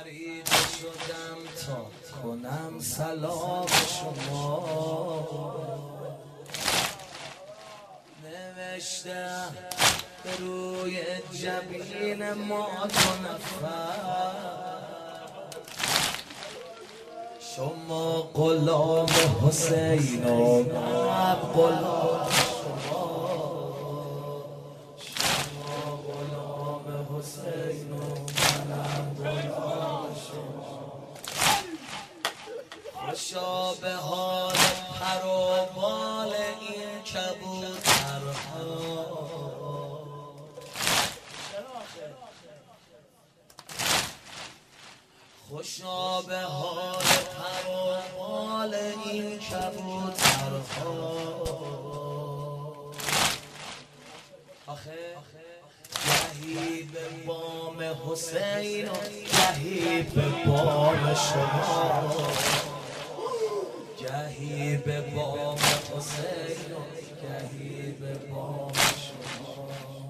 خرید شدم تا کنم سلام شما. نوشتم به روی جبین ما دو نفر، شما غلام حسین و من غلام شما. شما غلام حسین و منم غلام شما. خوشا به حال پر و بال این کبوترها، خوشا به حال پر و بال این کبوترها. آخه گهی به بام حسین و گهی به بام شما، گهی به بام حسین و گهی به بام شما.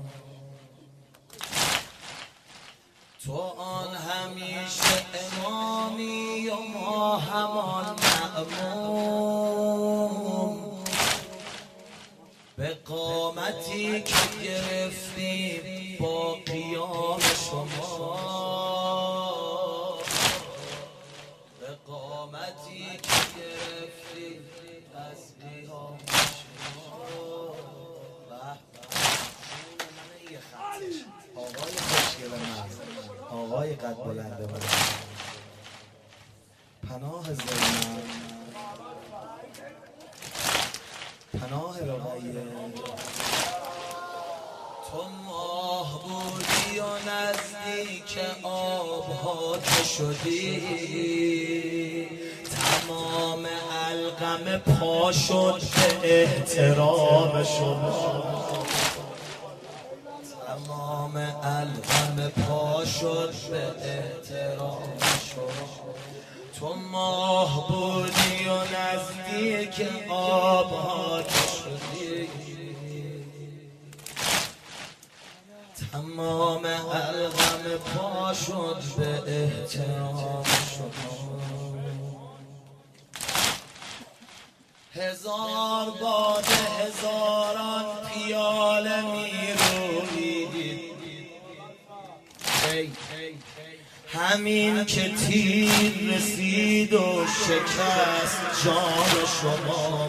تو آن همیشه امامی و ما همان مأموم، به قامتی که گرفتیم با قیام شما، به قامتی که گرفتیم از قیام شما. آقای خوشگل من، آقای قد بلند من، پناه زینب، پناه رقیه. تو ماه بودی و نزدیک آبها که شدی، تمام القم پا شد به احترام شما، تمام القم پا شد به احترام شما. تو ماه بودی و نزدیک آبها که شدی، تمام القم پا شد به احترام شما. هزار باده هزاران پیاله می رویید، همین که تیر رسید و شکست جان شما،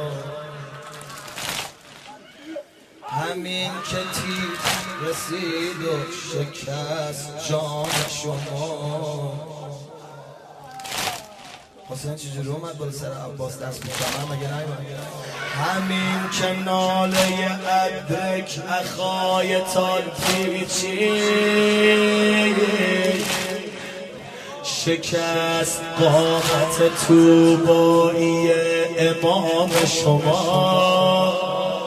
همین که تیر رسید و شکست جان شما. حسین چجوری اومد بالا سر عباس دست بکنم مگه نیومد؟ همین که ناله ادرک اخایتان پیچید، شکست قامت توبایی امام شما.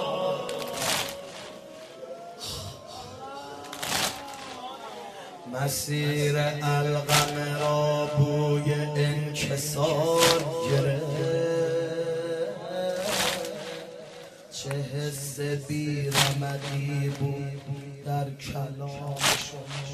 مسیر القم را بوی انکسار گرفت، چه حس بی‌رمقی بود در کلام شما.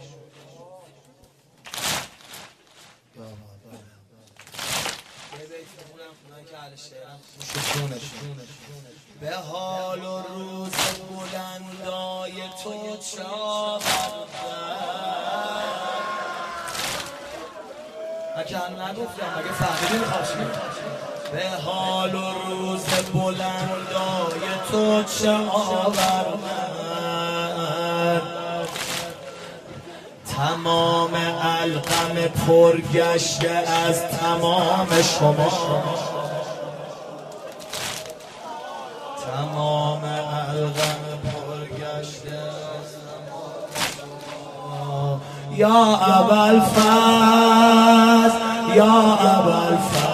به حال و روز بلندای تو چه اگه نگفتم مگه فهمیدی میخواد چیه؟ به حال و روز بلندای تو چه آورد، تمام القم پرگشته از تمام شما، تمام القم پرگشته از تمام شما. یا ابوالفضل، یا ابوالفضل،